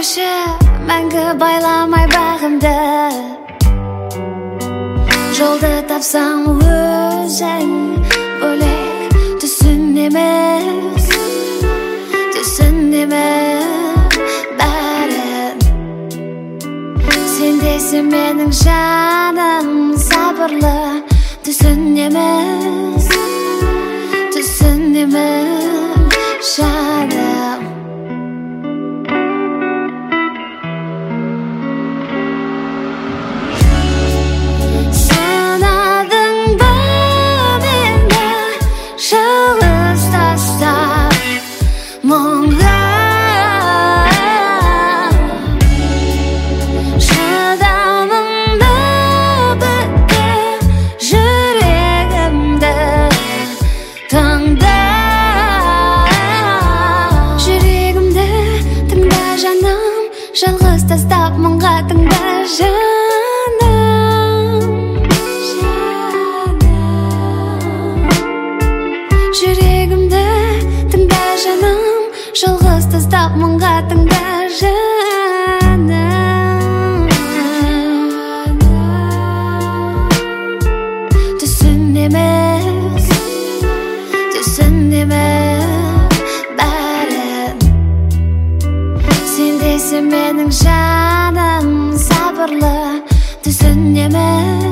жүрші мәңгі байламай бағымды, жолды тапсам өзің бөлек түсінеміз бәрін. Сендейсің менің жаным сабырлы, түсінеміз жаным. Санадың ба мені жалғыз тастап мұңға, шыдамымды бітті жүрегімді тыңда. Жүрегімді тыңда жаным, жалғыз тастап мұңға тыңда жаным. Жүрегімді тыңда жаным, жалғыз тастап мұңға тыңда жаным. Түсінеміз бәрін. Сендейсің менің жаным сабырлы, түсінеміз